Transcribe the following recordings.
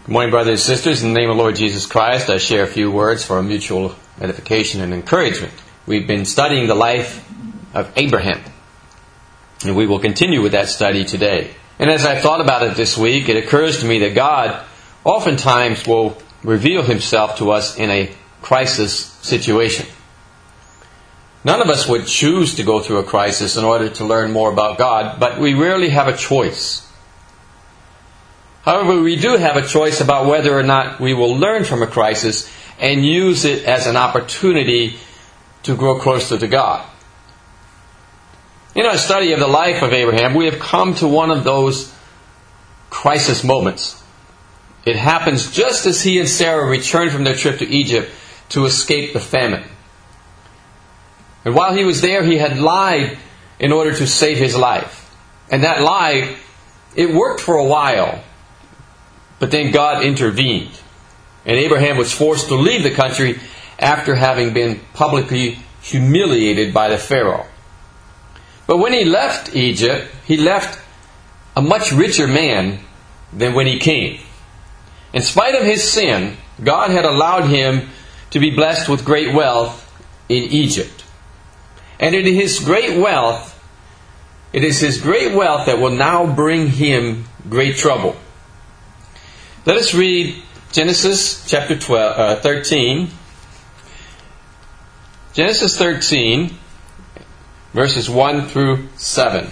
Good morning, brothers and sisters. In the name of the Lord Jesus Christ, I share a few words for mutual edification and encouragement. We've been studying the life of Abraham, and we will continue with that study today. And as I thought about it this week, it occurs to me that God oftentimes will reveal Himself to us in a crisis situation. None of us would choose to go through a crisis in order to learn more about God, but we rarely have a choice. However, we do have a choice about whether or not we will learn from a crisis and use it as an opportunity to grow closer to God. In our study of the life of Abraham, we have come to one of those crisis moments. It happens just as he and Sarah returned from their trip to Egypt to escape the famine. And while he was there, he had lied in order to save his life. And that lie, it worked for a while. But then God intervened. And Abraham was forced to leave the country after having been publicly humiliated by the Pharaoh. But when he left Egypt, he left a much richer man than when he came. In spite of his sin, God had allowed him to be blessed with great wealth in Egypt. And it is his great wealth that will now bring him great trouble. Let us read Genesis chapter 13. Genesis 13, verses 1 through 7.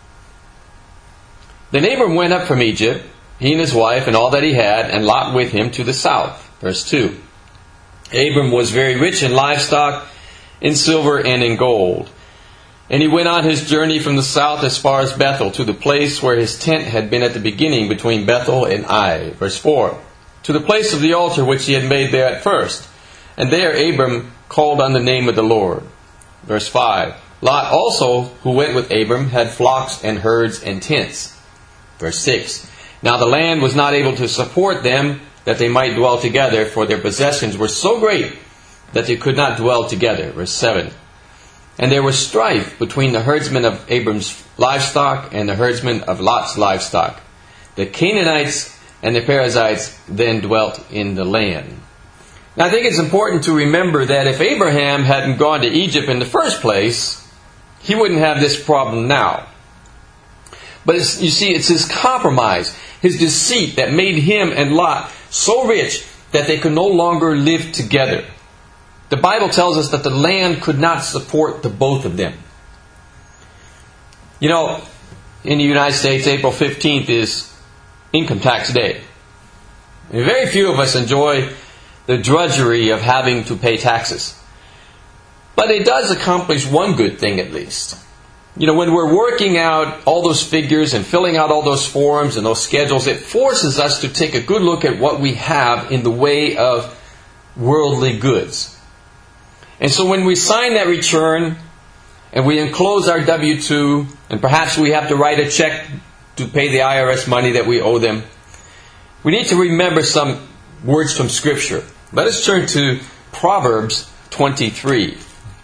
Then Abram went up from Egypt, he and his wife and all that he had, and Lot with him to the south. Verse 2. Abram was very rich in livestock, in silver and in gold. And he went on his journey from the south as far as Bethel, to the place where his tent had been at the beginning between Bethel and Ai. Verse 4. To the place of the altar which he had made there at first. And there Abram called on the name of the Lord. Verse 5. Lot also, who went with Abram, had flocks and herds and tents. Verse 6. Now the land was not able to support them, that they might dwell together, for their possessions were so great that they could not dwell together. Verse 7. And there was strife between the herdsmen of Abram's livestock and the herdsmen of Lot's livestock. The Canaanites and the Perizzites then dwelt in the land. Now I think it's important to remember that if Abraham hadn't gone to Egypt in the first place, he wouldn't have this problem now. But you see, it's his compromise, his deceit, that made him and Lot so rich that they could no longer live together. The Bible tells us that the land could not support the both of them. You know, in the United States, April 15th is Income Tax Day. And very few of us enjoy the drudgery of having to pay taxes. But it does accomplish one good thing at least. You know, when we're working out all those figures and filling out all those forms and those schedules, it forces us to take a good look at what we have in the way of worldly goods. And so when we sign that return and we enclose our W-2, and perhaps we have to write a check to pay the IRS money that we owe them, we need to remember some words from Scripture. Let us turn to Proverbs 23.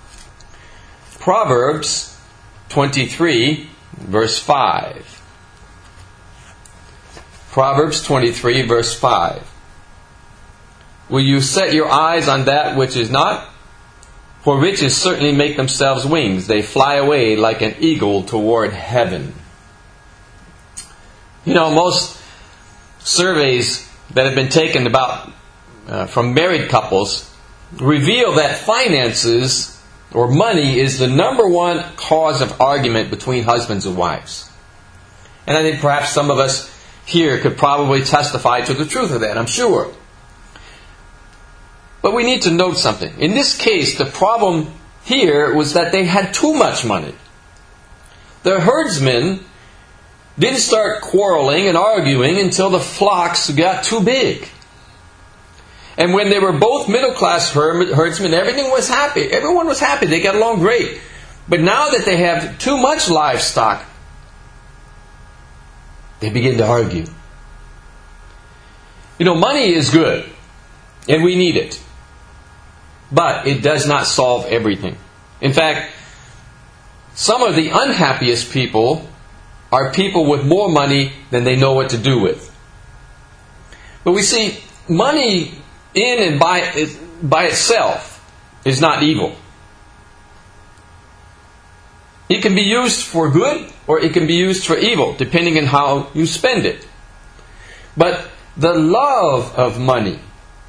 Proverbs 23, verse 5. Proverbs 23, verse 5. Will you set your eyes on that which is not? For riches certainly make themselves wings. They fly away like an eagle toward heaven. You know, most surveys that have been taken about from married couples reveal that finances or money is the number one cause of argument between husbands and wives. And I think perhaps some of us here could probably testify to the truth of that, I'm sure. But we need to note something. In this case, the problem here was that they had too much money. The herdsmen didn't start quarreling and arguing until the flocks got too big. And when they were both middle-class herdsmen, everything was happy. Everyone was happy. They got along great. But now that they have too much livestock, they begin to argue. You know, money is good, and we need it. But it does not solve everything. In fact, some of the unhappiest people are people with more money than they know what to do with. But we see money in and by itself is not evil. It can be used for good or it can be used for evil, depending on how you spend it. But the love of money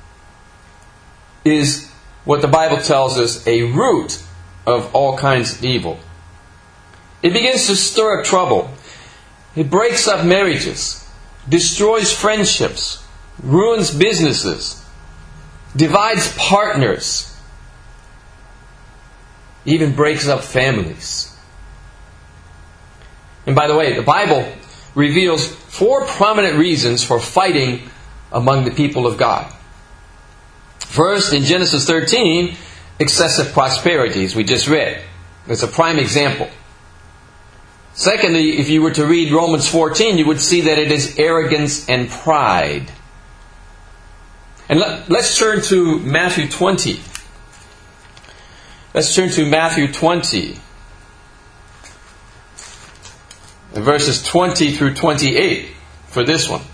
is what the Bible tells us a root of all kinds of evil. It begins to stir up trouble. It breaks up marriages, destroys friendships, ruins businesses, divides partners, even breaks up families. And by the way, the Bible reveals 4 prominent reasons for fighting among the people of God. First, in Genesis 13, excessive prosperity, as we just read. It's a prime example. Secondly, if you were to read Romans 14, you would see that it is arrogance and pride. And let's turn to Matthew 20. Let's turn to Matthew 20. Verses 20 through 28 for this one.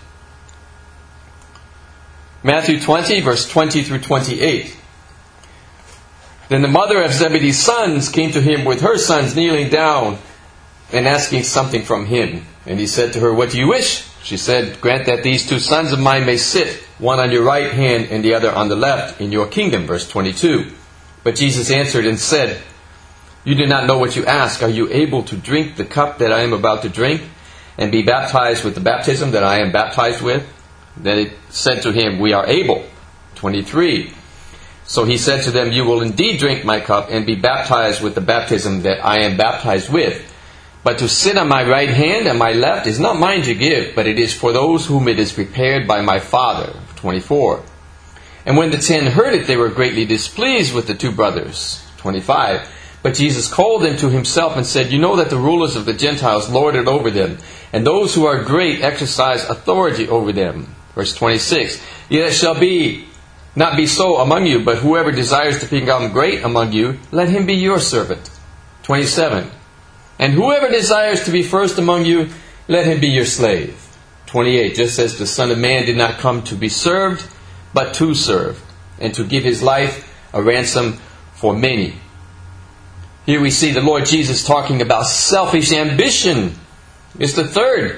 Matthew 20, verse 20 through 28. Then the mother of Zebedee's sons came to him with her sons, kneeling down and asking something from him. And he said to her, "What do you wish?" She said, "Grant that these 2 sons of mine may sit, one on your right hand and the other on the left, in your kingdom." Verse 22. But Jesus answered and said, "You do not know what you ask. Are you able to drink the cup that I am about to drink, and be baptized with the baptism that I am baptized with?" Then it said to him, "We are able." 23. So he said to them, "You will indeed drink my cup, and be baptized with the baptism that I am baptized with. But to sit on my right hand and my left is not mine to give, but it is for those whom it is prepared by my Father." 24. And when the 10 heard it, they were greatly displeased with the 2 brothers. 25. But Jesus called them to himself and said, "You know that the rulers of the Gentiles lord it over them, and those who are great exercise authority over them." Verse 26. "Yet it shall not be so among you, but whoever desires to become great among you, let him be your servant." 27. "And whoever desires to be first among you, let him be your slave." 28. "Just as the Son of Man did not come to be served, but to serve, and to give his life a ransom for many." Here we see the Lord Jesus talking about selfish ambition. It's the third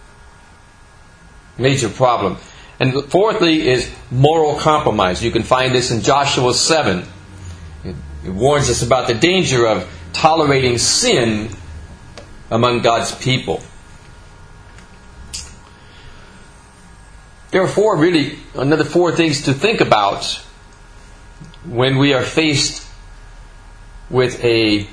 major problem. And fourthly is moral compromise. You can find this in Joshua 7. It warns us about the danger of tolerating sin among God's people. There are another four things to think about when we are faced with a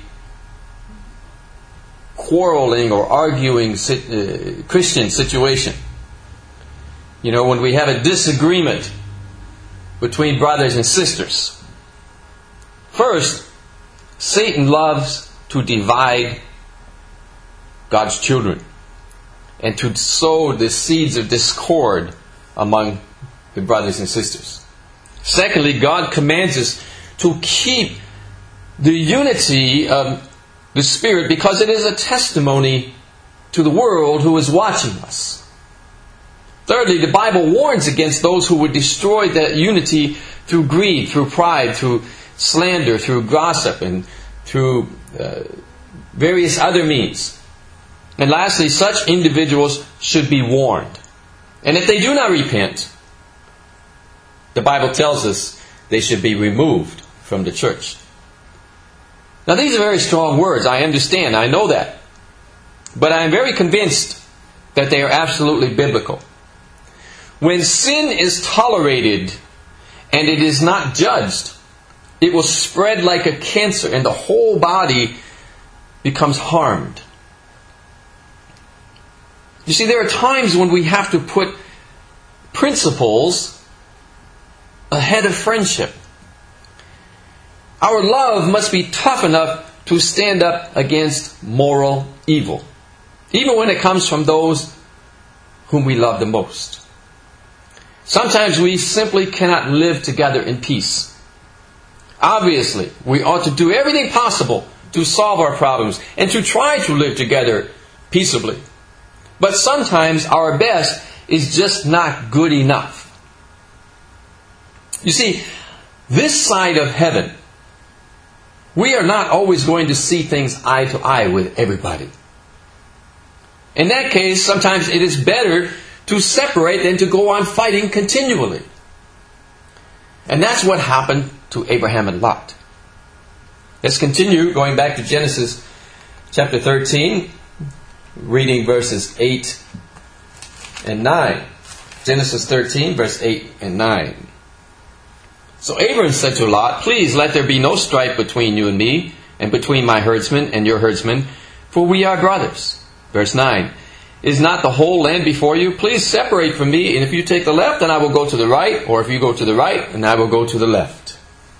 quarreling or arguing Christian situation. You know, when we have a disagreement between brothers and sisters. First, Satan loves to divide God's children and to sow the seeds of discord among the brothers and sisters. Secondly, God commands us to keep the unity of the Spirit because it is a testimony to the world who is watching us. Thirdly, the Bible warns against those who would destroy that unity through greed, through pride, through slander, through gossip, and through various other means. And lastly, such individuals should be warned. And if they do not repent, the Bible tells us they should be removed from the church. Now these are very strong words. I understand. I know that. But I am very convinced that they are absolutely biblical. When sin is tolerated and it is not judged, it will spread like a cancer and the whole body becomes harmed. You see, there are times when we have to put principles ahead of friendship. Our love must be tough enough to stand up against moral evil, even when it comes from those whom we love the most. Sometimes we simply cannot live together in peace. Obviously, we ought to do everything possible to solve our problems and to try to live together peaceably. But sometimes our best is just not good enough. You see, this side of heaven, we are not always going to see things eye to eye with everybody. In that case, sometimes it is better to separate than to go on fighting continually. And that's what happened to Abraham and Lot. Let's continue going back to Genesis chapter 13, reading verses 8 and 9. Genesis 13, verse 8 and 9. So Abram said to Lot, "Please let there be no strife between you and me, and between my herdsmen and your herdsmen, for we are brothers." Verse 9. "Is not the whole land before you? Please separate from me, and if you take the left, then I will go to the right, or if you go to the right, then I will go to the left."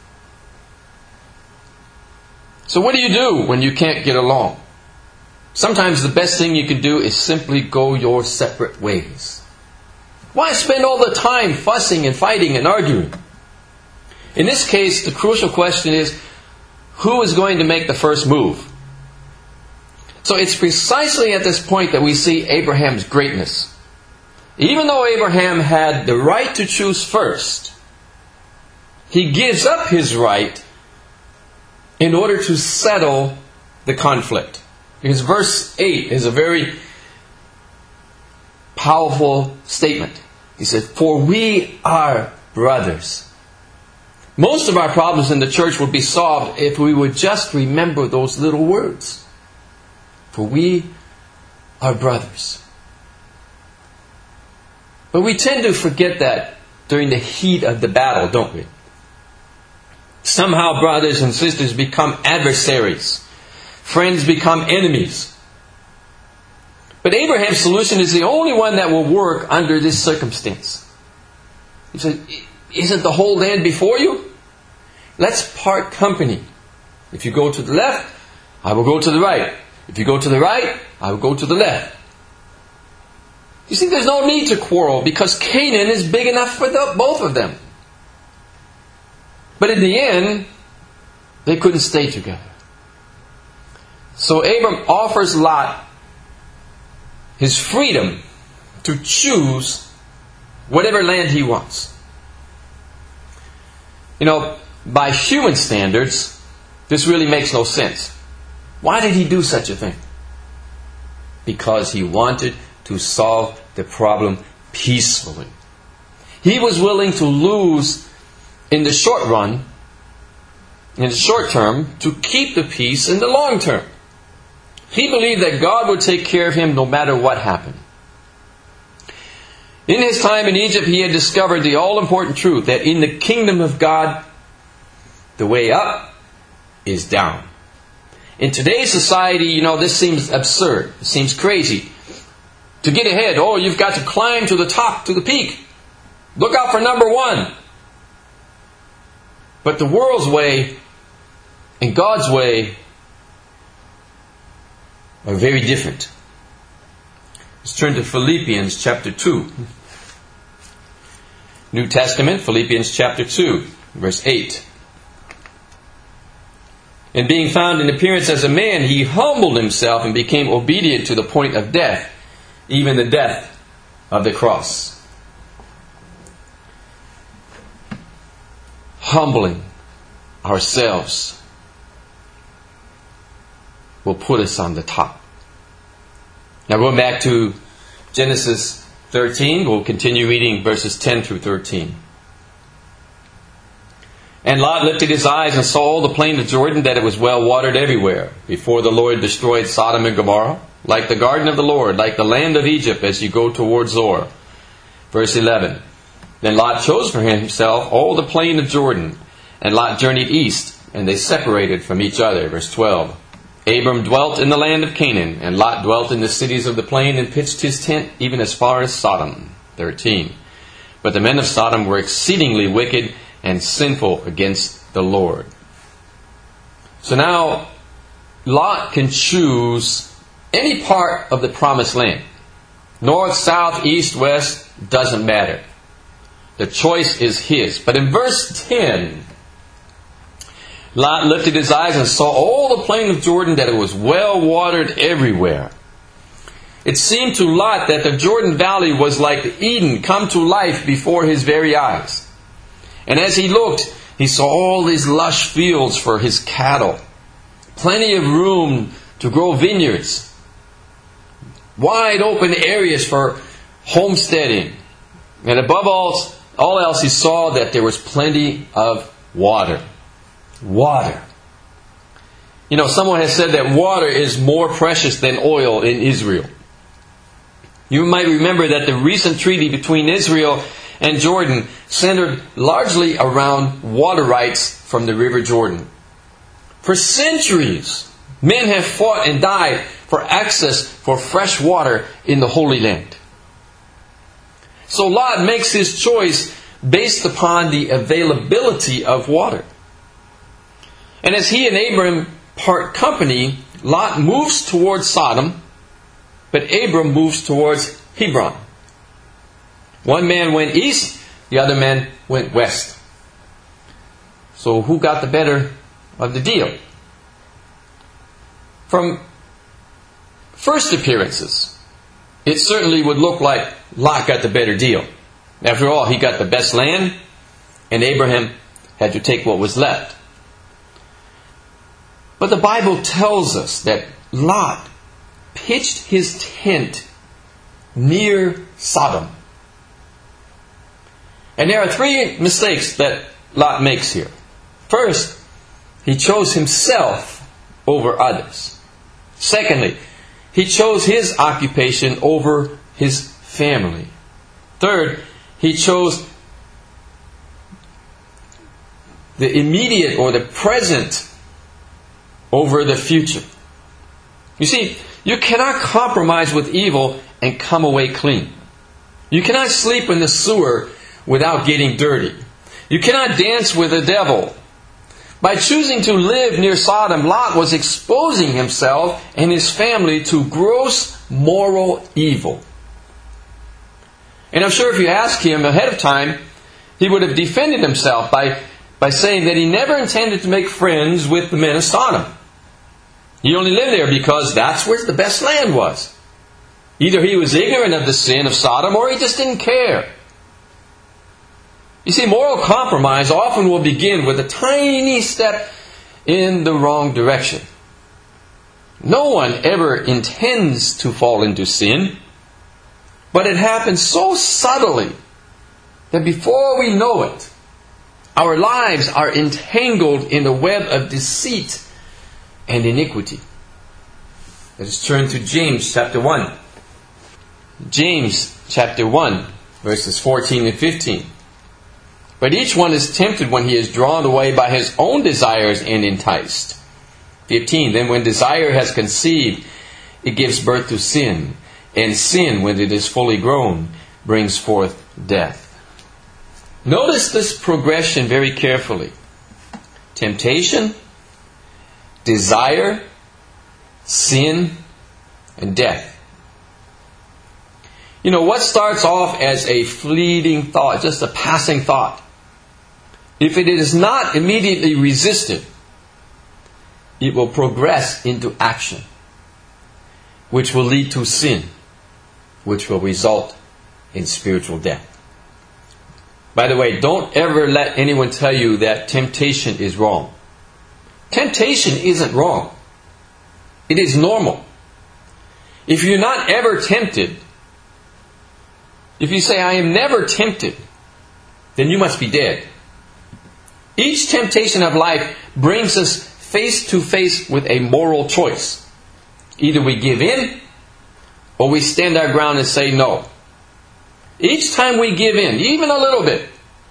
So what do you do when you can't get along? Sometimes the best thing you can do is simply go your separate ways. Why spend all the time fussing and fighting and arguing? In this case, the crucial question is, who is going to make the first move? So it's precisely at this point that we see Abraham's greatness. Even though Abraham had the right to choose first, he gives up his right in order to settle the conflict. Because verse 8 is a very powerful statement. He said, "For we are brothers." Most of our problems in the church would be solved if we would just remember those little words. For we are brothers. But we tend to forget that during the heat of the battle, don't we? Somehow brothers and sisters become adversaries. Friends become enemies. But Abraham's solution is the only one that will work under this circumstance. He said, "Isn't the whole land before you? Let's part company. If you go to the left, I will go to the right. If you go to the right, I will go to the left." You see, there's no need to quarrel because Canaan is big enough for both of them. But in the end, they couldn't stay together. So Abram offers Lot his freedom to choose whatever land he wants. You know, by human standards, this really makes no sense. Why did he do such a thing? Because he wanted to solve the problem peacefully. He was willing to lose in the short run, in the short term, to keep the peace in the long term. He believed that God would take care of him no matter what happened. In his time in Egypt, he had discovered the all-important truth that in the kingdom of God, the way up is down. In today's society, this seems absurd. It seems crazy. To get ahead, you've got to climb to the top, to the peak. Look out for number one. But the world's way and God's way are very different. Let's turn to Philippians chapter 2. New Testament, Philippians chapter 2, verse 8. "And being found in appearance as a man, he humbled himself and became obedient to the point of death, even the death of the cross." Humbling ourselves will put us on the top. Now going back to Genesis 13, we'll continue reading verses 10 through 13. "And Lot lifted his eyes and saw all the plain of Jordan, that it was well watered everywhere, before the Lord destroyed Sodom and Gomorrah, like the garden of the Lord, like the land of Egypt as you go toward Zoar." Verse 11. "Then Lot chose for himself all the plain of Jordan, and Lot journeyed east, and they separated from each other." Verse 12. "Abram dwelt in the land of Canaan, and Lot dwelt in the cities of the plain, and pitched his tent even as far as Sodom." 13. "But the men of Sodom were exceedingly wicked and sinful against the Lord." So now, Lot can choose any part of the promised land. North, south, east, west, doesn't matter. The choice is his. But in verse 10, Lot lifted his eyes and saw all the plain of Jordan, that it was well watered everywhere. It seemed to Lot that the Jordan Valley was like Eden come to life before his very eyes. And as he looked, he saw all these lush fields for his cattle, plenty of room to grow vineyards, wide open areas for homesteading. And above all else, he saw that there was plenty of water. Water. You know, someone has said that water is more precious than oil in Israel. You might remember that the recent treaty between Israel and Jordan centered largely around water rights from the River Jordan. For centuries, men have fought and died for access for fresh water in the Holy Land. So Lot makes his choice based upon the availability of water. And as he and Abram part company, Lot moves towards Sodom, but Abram moves towards Hebron. One man went east, the other man went west. So who got the better of the deal? From first appearances, it certainly would look like Lot got the better deal. After all, he got the best land, and Abraham had to take what was left. But the Bible tells us that Lot pitched his tent near Sodom. And there are three mistakes that Lot makes here. First, he chose himself over others. Secondly, he chose his occupation over his family. Third, he chose the immediate or the present over the future. You see, you cannot compromise with evil and come away clean. You cannot sleep in the sewer without getting dirty. You cannot dance with the devil. By choosing to live near Sodom, Lot was exposing himself and his family to gross moral evil. And I'm sure if you ask him ahead of time, he would have defended himself by saying that he never intended to make friends with the men of Sodom. He only lived there because that's where the best land was. Either he was ignorant of the sin of Sodom or he just didn't care. You see, moral compromise often will begin with a tiny step in the wrong direction. No one ever intends to fall into sin, but it happens so subtly that before we know it, our lives are entangled in the web of deceit and iniquity. Let us turn to James chapter 1. James chapter 1, verses 14 and 15. But each one is tempted when he is drawn away by his own desires and enticed. 15. Then when desire has conceived, it gives birth to sin. And sin, when it is fully grown, brings forth death. Notice this progression very carefully. Temptation, desire, sin, and death. You know, what starts off as a fleeting thought, just a passing thought, if it is not immediately resisted, it will progress into action, which will lead to sin, which will result in spiritual death. By the way, don't ever let anyone tell you that temptation is wrong. Temptation isn't wrong. It is normal. If you're not ever tempted, if you say, I am never tempted, then you must be dead. Each temptation of life brings us face to face with a moral choice. Either we give in, or we stand our ground and say no. Each time we give in, even a little bit,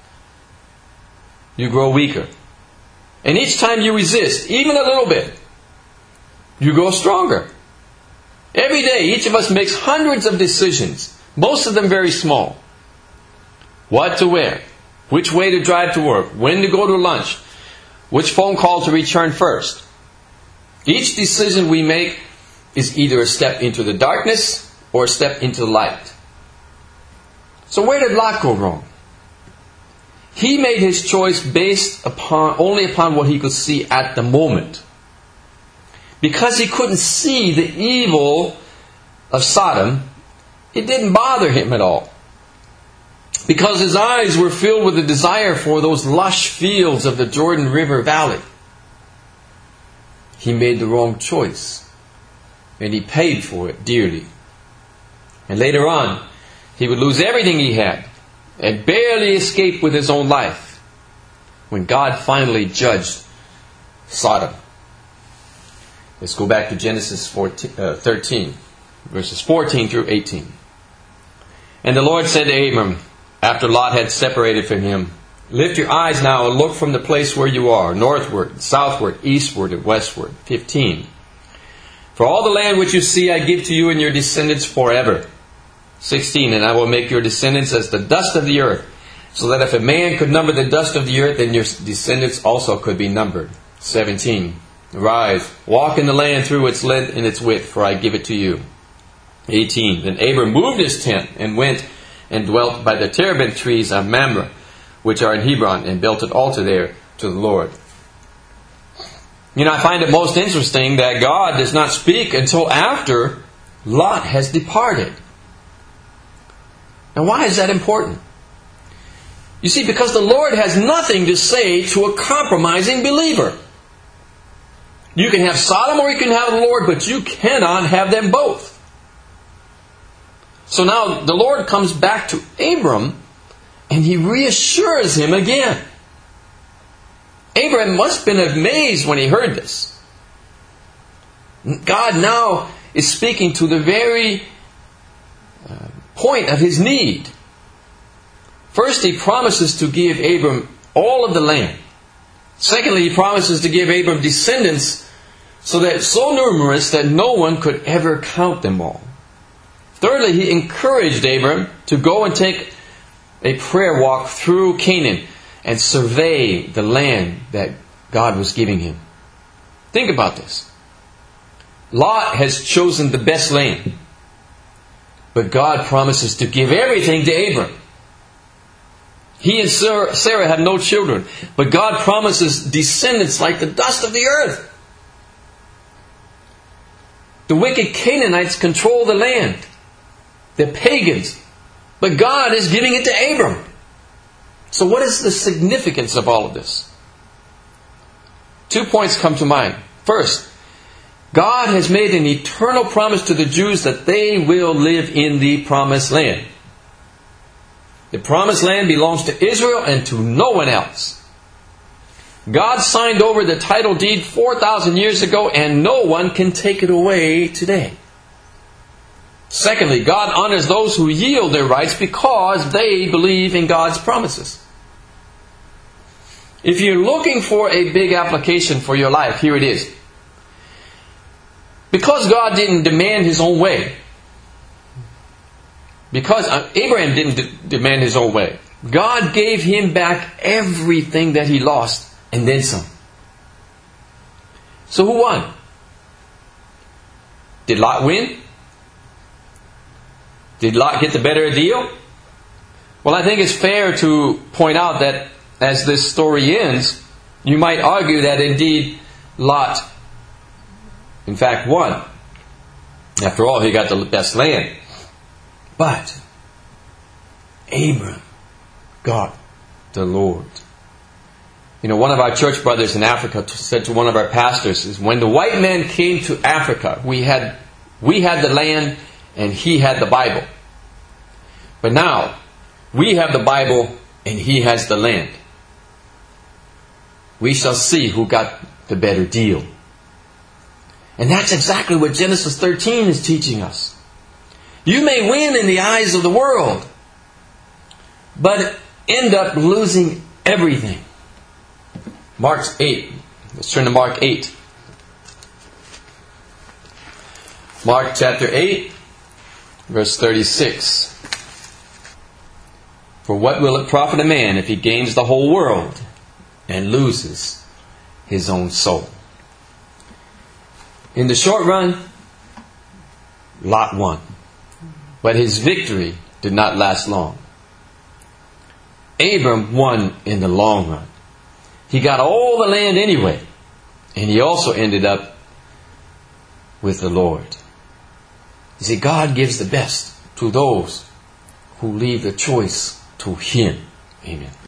you grow weaker. And each time you resist, even a little bit, you grow stronger. Every day, each of us makes hundreds of decisions, most of them very small. What to wear, which way to drive to work, when to go to lunch, which phone call to return first. Each decision we make is either a step into the darkness or a step into the light. So where did Lot go wrong? He made his choice based only upon what he could see at the moment. Because he couldn't see the evil of Sodom, it didn't bother him at all. because his eyes were filled with a desire for those lush fields of the Jordan River Valley. He made the wrong choice, and he paid for it dearly. And later on, he would lose everything he had and barely escape with his own life when God finally judged Sodom. Let's go back to Genesis 13, verses 14 through 18. And the Lord said to Abram, after Lot had separated from him, lift your eyes now and look from the place where you are, northward, southward, eastward, and westward. 15. For all the land which you see I give to you and your descendants forever. 16. And I will make your descendants as the dust of the earth, so that if a man could number the dust of the earth, then your descendants also could be numbered. 17. Arise, walk in the land through its length and its width, for I give it to you. 18. Then Abram moved his tent and went and dwelt by the terebinth trees of Mamre, which are in Hebron, and built an altar there to the Lord. I find it most interesting that God does not speak until after Lot has departed. Now, why is that important? You see, because the Lord has nothing to say to a compromising believer. You can have Sodom or you can have the Lord, but you cannot have them both. So now the Lord comes back to Abram and he reassures him again. Abram must have been amazed when he heard this. God now is speaking to the very point of his need. First, he promises to give Abram all of the land. Secondly, he promises to give Abram descendants so numerous that no one could ever count them all. Thirdly, he encouraged Abram to go and take a prayer walk through Canaan and survey the land that God was giving him. Think about this. Lot has chosen the best land, but God promises to give everything to Abram. He and Sarah have no children, but God promises descendants like the dust of the earth. The wicked Canaanites control the land. The pagans. But God is giving it to Abram. So what is the significance of all of this? 2 points come to mind. First, God has made an eternal promise to the Jews that they will live in the promised land. The promised land belongs to Israel and to no one else. God signed over the title deed 4,000 years ago and no one can take it away today. Secondly, God honors those who yield their rights because they believe in God's promises. If you're looking for a big application for your life, here it is. Because God didn't demand His own way, because Abraham didn't demand his own way, God gave him back everything that he lost and then some. So who won? Did Lot win? Did Lot get the better deal? Well, I think it's fair to point out that as this story ends, you might argue that indeed Lot, in fact, won. After all, he got the best land. But Abram got the Lord. One of our church brothers in Africa said to one of our pastors, is when the white man came to Africa, we had the land and he had the Bible. But now, we have the Bible and he has the land. We shall see who got the better deal. And that's exactly what Genesis 13 is teaching us. You may win in the eyes of the world, but end up losing everything. Mark 8. Let's turn to Mark 8. Mark chapter 8, verse 36. For what will it profit a man if he gains the whole world and loses his own soul? In the short run, Lot won. But his victory did not last long. Abram won in the long run. He got all the land anyway. And he also ended up with the Lord. You see, God gives the best to those who leave the choice to Him. Amen.